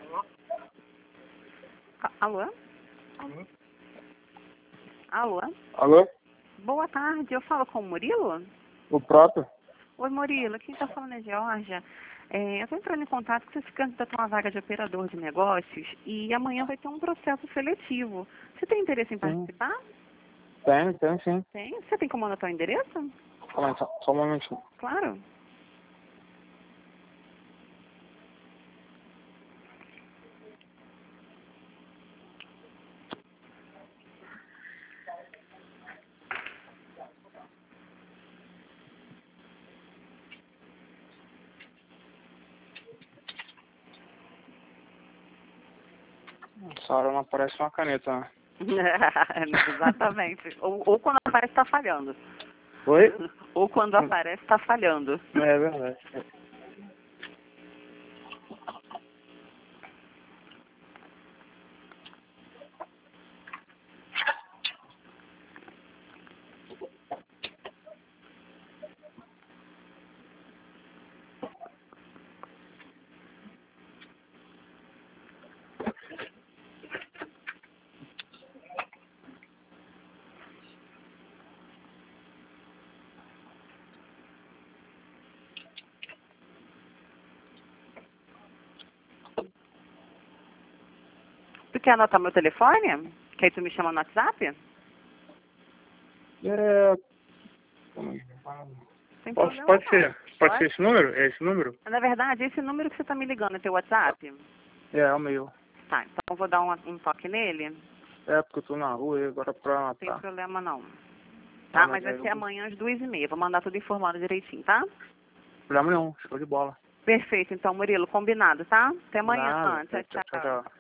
Alô? Alô? Alô? Boa tarde, eu falo com o Murilo? O próprio? Oi, Murilo, quem está falando é Georgia. Eu estou entrando em contato com você se candidatou a uma vaga de operador de negócios e amanhã vai ter um processo seletivo. Você tem interesse em participar? Tenho sim. Tem? Você tem como anotar o endereço? Calma aí, só um momentinho. Claro. Essa hora não aparece uma caneta, né? Exatamente. Ou quando aparece está falhando. Oi? Ou quando aparece está falhando. É verdade. Tu quer anotar meu telefone? Que aí tu me chama no WhatsApp? Calma aí. Sem Pode problema não. ser. Pode ser esse número? É esse número? Na verdade, esse número que você está me ligando é teu WhatsApp? É o meu. Tá, então eu vou dar um toque nele. É porque eu tô na rua e agora pra Não tem matar. problema não. Tá, mas vai aí ser amanhã às 2h30. Vou mandar tudo informado direitinho, tá? Problema nenhum, show de bola. Perfeito, então, Murilo, combinado, tá? Até amanhã. Nada. Tchau, Tchau, tchau. tchau.